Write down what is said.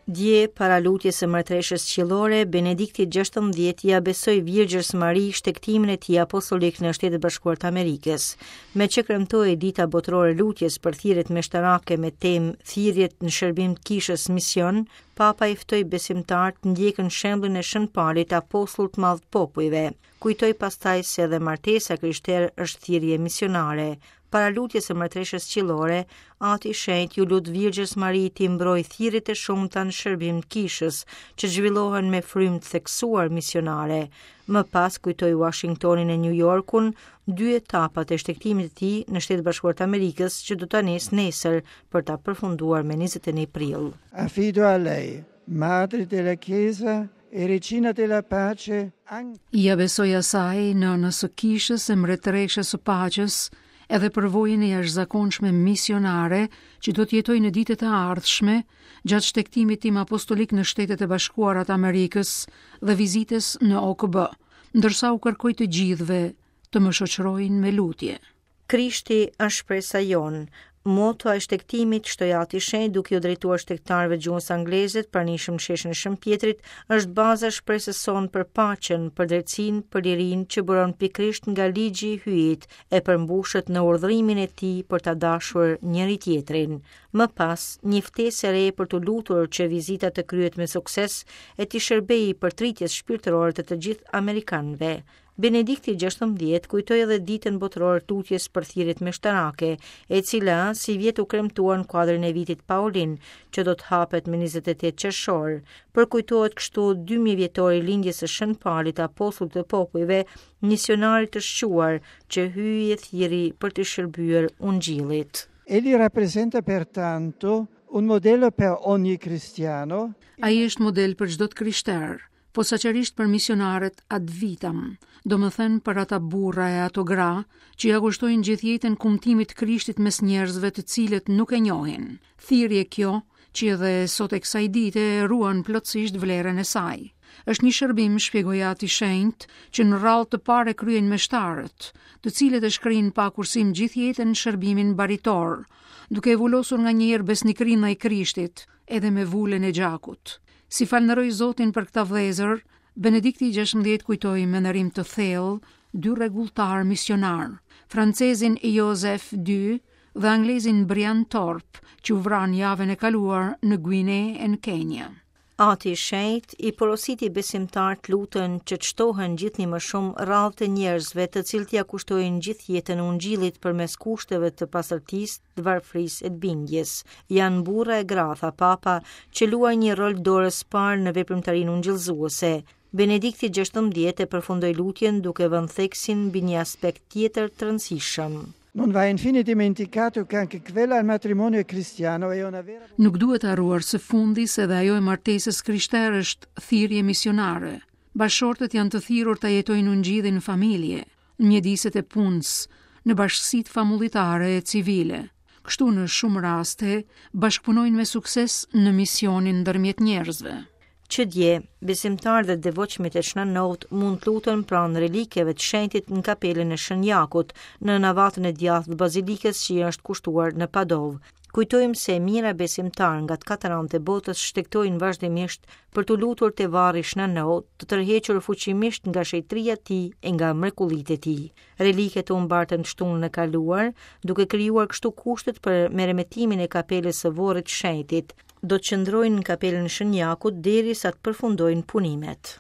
Dje, para lutjes së Martëreshës Qiellore, Benedikti XVI ja besoi Virgjës Mari shtektimin e tij apostolik në Shtetet Bashkuara të Amerikës. Me që kremtoi dita botërore lutjes për thirrjet meshtarake me temë thirrjet në shërbim të kishës mision, Papa i ftoi besimtarët të ndjekën shembullin e Shën Palit, apostull të madh popujve. Kujtoi pastaj se edhe martesa krishtere është thirrje misionare. Para lutjes së Martëreshës Qiellore, Ati i Shenjtë ju lut Virgjës Mari t'i mbrojë thirrjet e shumta në shërbim të kishës, që zhvillohen me frymë të theksuar misionare. Më pas kujtoi Washingtonin e New Yorkun, dy etapat e shtektimit të tij në Shtetet Bashkuara të Amerikës që do ta nisë nesër për ta përfunduar me 21 prill. Affido a lei, Madre della Chiesa e Regina della Pace. Ja besoj asaj, nënës së kishës e mbretëreshës së paqes, edhe përvojën e jashtëzakonshme misionare që do të jetoj në ditët e ardhshme gjatë shtektimit tim apostolik në Shtetet e Bashkuara të Amerikës dhe vizites në OKB, ndërsa u kërkoj të gjithëve të më shoqërojnë me lutje. Krishti është shpresa jon. Moto e shtektimit, shtoi Ati i Shenjtë duke u drejtuar shtektarëve gjuhës angleze të pranishëm në sheshin e Shëmpjetrit, është baza e shpresës sonë për paqen, për drejtsinë, për lirinë që buron pikërisht nga ligji i hyjit e përmbushet në urdhërimin e tij për ta dashur njëri tjetrin. Më pas, një ftesë e re për të lutur që vizita të kryhet me sukses e të shërbejë për tritjes shpirtërore të gjithë amerikanëve. Benedikti XVI kujtoi edhe ditën botërore të lutjes për thirrjet meshtarake, e cila si vjet u kremtua në kuadrin e vitit Paulin, që do të hapet me 28 qershor. Përkujtohet kështu 2000 vjetori lindjes së Shën Palit, apostull të popujve, misionarit të shquar që hyi e thirri për të shërbyer ungjillit. Egli rappresenta pertanto un modello per ogni cristiano. Ai është model për çdo krishter, posaçërisht për misionarët ad vitam, domethënë për ata burra e ato gra që ja kushtojnë gjithë jetën kumtimit Krishtit mes njerëzve të cilët nuk e njohin. Thirrje kjo që edhe sot e kësaj dite e ruan plotësisht vlerën e saj. Është një shërbim, shpjegoi Ati i Shenjtë, që në rrallë të parë kryen meshtarët, të cilët e shkrin pa kursim gjithë jetën në shërbimin baritor, duke vulosur nga njëherë besnikërinë e Krishtit, edhe me vulën e gjakut. Si falënderoj Zotin për këtë vëllezër, Benedikti XVI kujtoi me ndërim të thellë dy rregulltar misionar, francezin Joseph II dhe anglezin Brian Thorpe, që u vran javën e kaluar në Guinea në Kenya. Ati i Shenjtë i porositi besimtarët lutën që të shtohen gjithnjë më shumë rrallë të njerëzve të cilët ja kushtojnë gjithë jetën ungjillit përmes kushteve të pastërtisë, të varfrisë e të bindjes. Janë burra e gra, tha Papa, që luajnë një rol dorës parë në veprimtarinë ungjillëzuese. Benedikti XVI e përfundoi lutjen duke vënë theksin mbi një aspekt tjetër të rëndësishëm. Non va infine dimenticato che anche quella al matrimonio cristiano è una vera. Nuk duhet harruar së fundi se dhe ajo e martesës krishtere është thirrje misionare. Bashortët janë të thirrur ta jetojnë ungjillin në familje, në mjediset e punës, në bashkësitë famulitare e civile. Kështu në shumë raste bashkëpunojnë me sukses në misionin ndërmjet njerëzve. Që dje, besimtarët dhe devotshmit e Shnanot mund të lutën pranë relikeve të shenjtit në kapelën e Shën Jakut, në navatën e djathtë të bazilikës që është kushtuar në Padov. Kujtojmë se mijëra besimtarë nga të katër anët e botës shtektojnë vazhdimisht për të lutur te varri Shnanot, të tërhequr fuqimisht nga shejtëria e tij e nga mrekullitë e tij. Reliket u mbartën të shtunën e kaluar, duke krijuar kështu kushtet për merremetimin e kapelës së Vorrit të Shenjtit. Do të qëndrojnë në kapelën e Shën Jakut derisa të përfundojnë punimet.